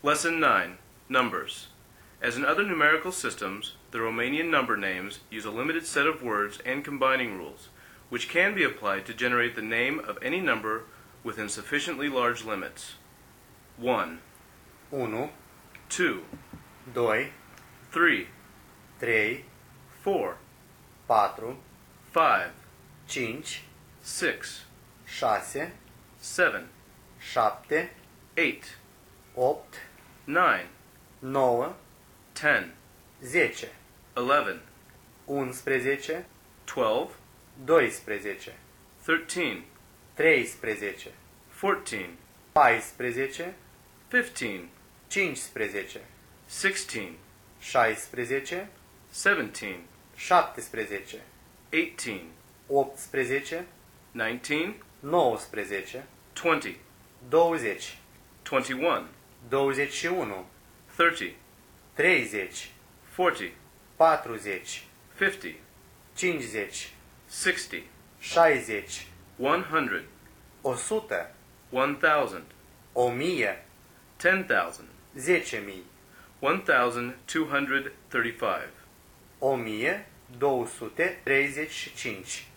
Lesson 9. Numbers. As in other numerical systems, the Romanian number names use a limited set of words and combining rules, which can be applied to generate the name of any number within sufficiently large limits. 1, 1, 2, 2, 3, 3, 4, 4, 5, 5, 6, 6, 7, 7, 8, 8, 9, 9, 10, 10, 11, 11, 12, 12, 13, 13, 14, 14, 15, 15, 16, 16, 17, 17, 18, 18, 19, 19, 20, 20, 21, 21, 30, 30, 40, 40, 50, 50, 60, 60, 100, 100, 1,000, 1000, 10,000, 10.000, 1,235. 1235.